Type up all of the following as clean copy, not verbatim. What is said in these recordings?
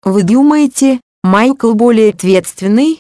Вы думаете, Майкл более ответственный?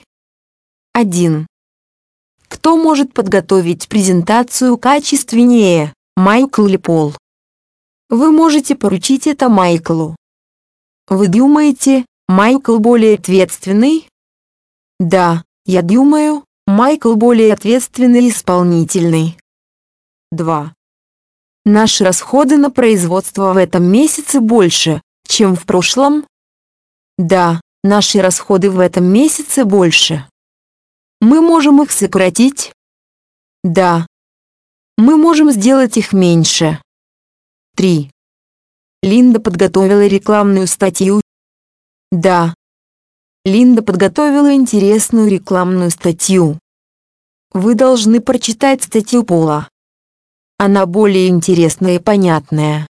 1. Кто может подготовить презентацию качественнее, Майкл или Пол? Вы можете поручить это Майклу. Вы думаете, Майкл более ответственный? Да, я думаю, Майкл более ответственный и исполнительный. 2. Наши расходы на производство в этом месяце больше, чем в прошлом? Да, наши расходы в этом месяце больше. Мы можем их сократить? Да. Мы можем сделать их меньше. 3. Линда подготовила рекламную статью? Да. Линда подготовила интересную рекламную статью. Вы должны прочитать статью Пола. Она более интересная и понятная.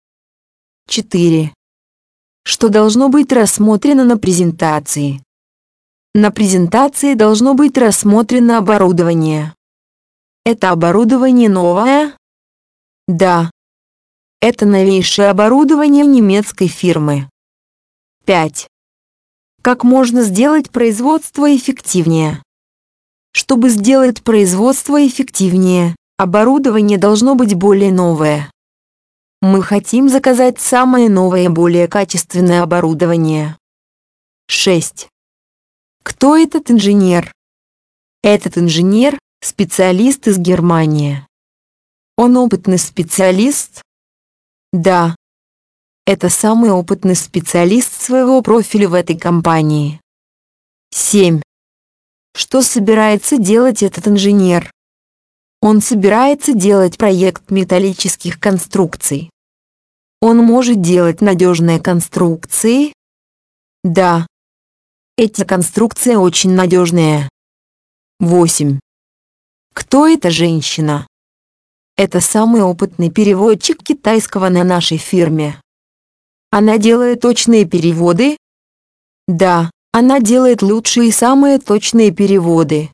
4. Что должно быть рассмотрено на презентации? На презентации должно быть рассмотрено оборудование. Это оборудование новое? Да. Это новейшее оборудование немецкой фирмы. 5. Как можно сделать производство эффективнее? Чтобы сделать производство эффективнее, оборудование должно быть более новое. Мы хотим заказать самое новое, более качественное оборудование. 6. Кто этот инженер? Этот инженер – специалист из Германии. Он опытный специалист? Да. Это самый опытный специалист своего профиля в этой компании. 7. Что собирается делать этот инженер? Он собирается делать проект металлических конструкций. Он может делать надежные конструкции? Да. Эти конструкции очень надежные. 8. Кто эта женщина? Это самый опытный переводчик китайского на нашей фирме. Она делает точные переводы? Да, она делает лучшие и самые точные переводы.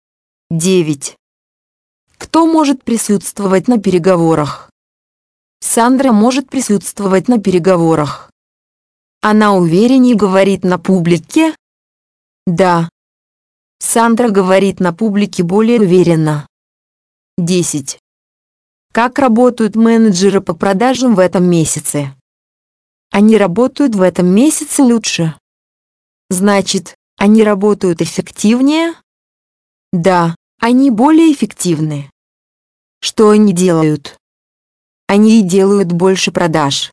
9. Кто может присутствовать на переговорах? Сандра может присутствовать на переговорах. Она увереннее говорит на публике? Да. Сандра говорит на публике более уверенно. 10. Как работают менеджеры по продажам в этом месяце? Они работают в этом месяце лучше. Значит, они работают эффективнее? Да, они более эффективны. Что они делают? Они делают больше продаж.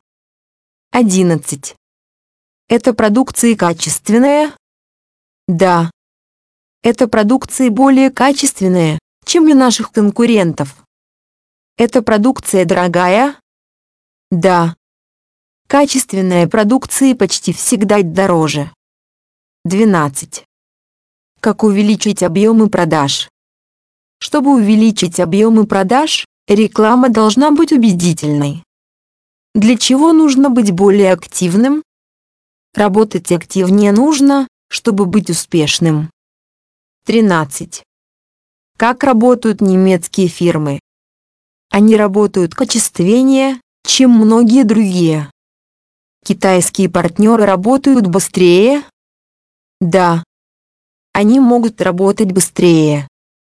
11. Эта продукция качественная? Да. Эта продукция более качественная, чем у наших конкурентов. Эта продукция дорогая? Да. Качественная продукция почти всегда дороже. 12. Как увеличить объемы продаж? Чтобы увеличить объемы продаж, реклама должна быть убедительной. Для чего нужно быть более активным? Работать активнее нужно, чтобы быть успешным. 13. Как работают немецкие фирмы? Они работают качественнее, чем многие другие. Китайские партнеры работают быстрее? Да. Они могут работать быстрее.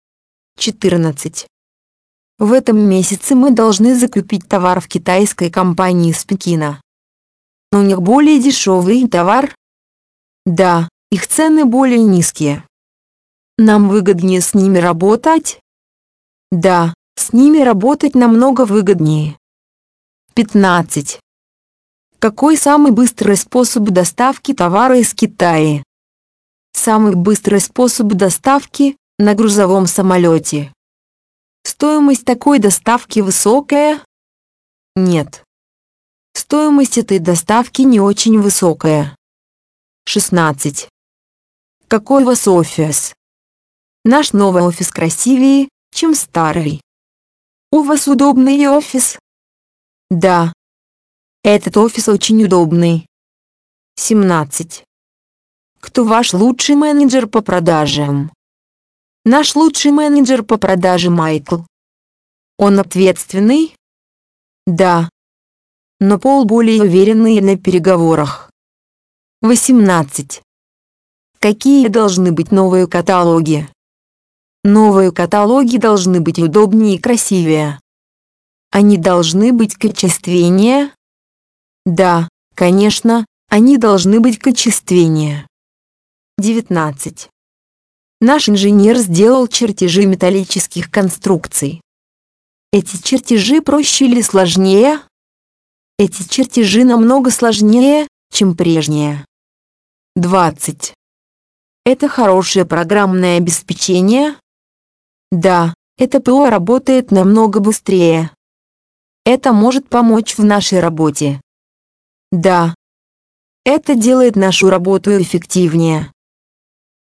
14. В этом месяце мы должны закупить товар в китайской компании из Пекина. У них более дешевый товар? Да, их цены более низкие. Нам выгоднее с ними работать? Да, с ними работать намного выгоднее. 15. Какой самый быстрый способ доставки товара из Китая? Самый быстрый способ доставки – на грузовом самолете. Стоимость такой доставки высокая? Нет. Стоимость этой доставки не очень высокая. 16. Какой у вас офис? Наш новый офис красивее, чем старый. У вас удобный офис? Да. Этот офис очень удобный. 17. Кто ваш лучший менеджер по продажам? Наш лучший менеджер по продажам Майкл. Он ответственный? Да. Но Пол более уверенный на переговорах. 18. Какие должны быть новые каталоги? Новые каталоги должны быть удобнее и красивее. Они должны быть качественнее? Да, конечно, они должны быть качественнее. 19. Наш инженер сделал чертежи металлических конструкций. Эти чертежи проще или сложнее? Эти чертежи намного сложнее, чем прежние. 20. Это хорошее программное обеспечение? Да, это ПО работает намного быстрее. Это может помочь в нашей работе. Да. Это делает нашу работу эффективнее.